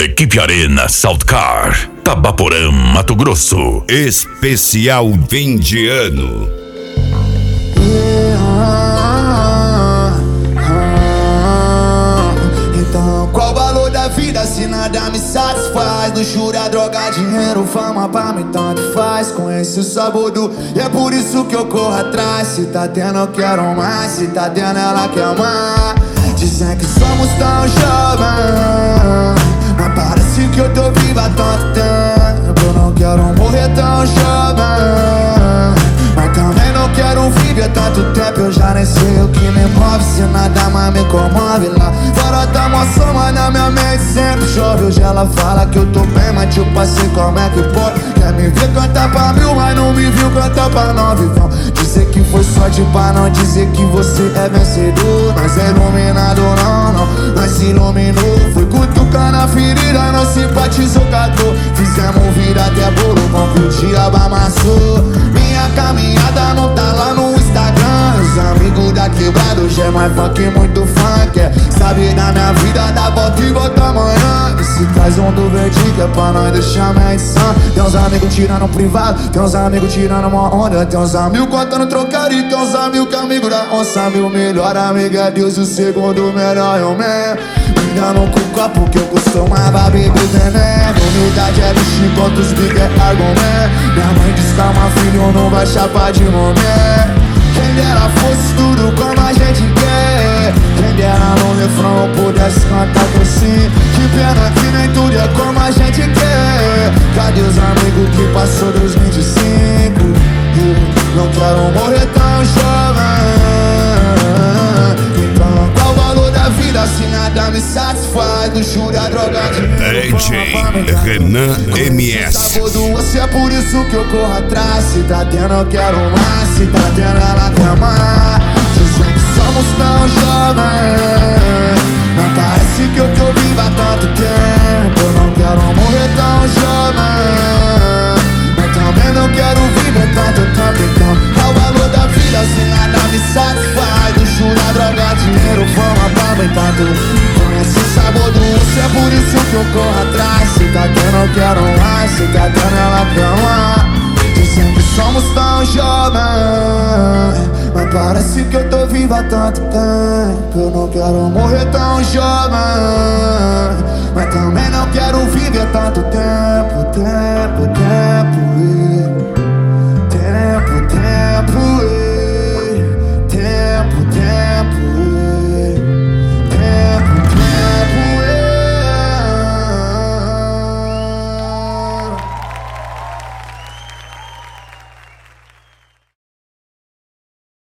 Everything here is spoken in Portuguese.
Equipe Arena Saltcar, Tabaporã, Mato Grosso. Especial fim de ano. Então qual o valor da vida se nada me satisfaz? Luxúria, droga, dinheiro, fama pra mim tanto faz. Conheço o sabor do e é por isso que eu corro atrás. Se tá tendo eu quero mais, se tá tendo ela quer amar. Dizem que somos tão jovens, mas parece que eu tô viva há tanto tempo. Eu não quero morrer tão jovem, mas também não quero viver tanto tempo. Eu já nem sei o que me move, se nada mais me comove. Lá fora tá mó soma na minha mente, sempre chove. Hoje ela fala que eu tô bem, mas tipo assim, como é que pode? Quer me ver cantar pra mil, mas não me viu cantar pra nove. Vão dizer que foi sorte pra não dizer que você é vencedor. Nós é iluminado, não, nós se iluminou. Foi cutucando a ferida, não simpatizou, catou. Fizemos vir até bolo, bom que o diabo amassou. Minha caminhada não tá lá no Instagram. Os amigos da quebrada hoje é mais funk, muito funk. Sabe da minha vida, dá volta e volta amanhã. E se traz um do verde que é pra nós deixar minha insana. Tem uns amigos tirando privado, tem uns amigos tirando uma onda. Tem uns amigos contando trocadilho, tem uns amigos que é amigo da onça. Meu melhor amigo é Deus e o segundo melhor é o man. Me dando com o copo que eu costumava beber veneno. Humildade é lixo enquanto os big é argumento. Minha mãe diz calma filho, não vai chapar de momento. Quem dera fosse tudo como a gente quer. Quem dera no refrão pudesse cantar com sim. Que pena que nem tudo é como a gente quer. Cadê os amigos que passou 2025? Não quero morrer tão jovem. Então qual o valor da vida se nada me satisfaz? Luxúria, droga, DJ Renan MS. Sabor do osso, é por isso que eu corro atrás. Se tá tendo eu quero mais, se tá tendo ela quer amar. Dizem que somos tão jovens, mas parece que eu tô viva há tanto tempo. Eu não quero morrer tão jovem, mas também não quero viver tanto tempo. Então qual o valor da vida se nada me satisfaz? Luxúria, droga, dinheiro, fama pra mim tanto. Conhece o sabor do osso, é por isso que eu corro atrás. Se tá tendo eu quero mais, se tá tendo ela quer amar. Dizem que somos tão jovens, mas parece que eu tô viva há tanto tempo. Eu não quero morrer tão jovem, mas também não quero viver tanto tempo.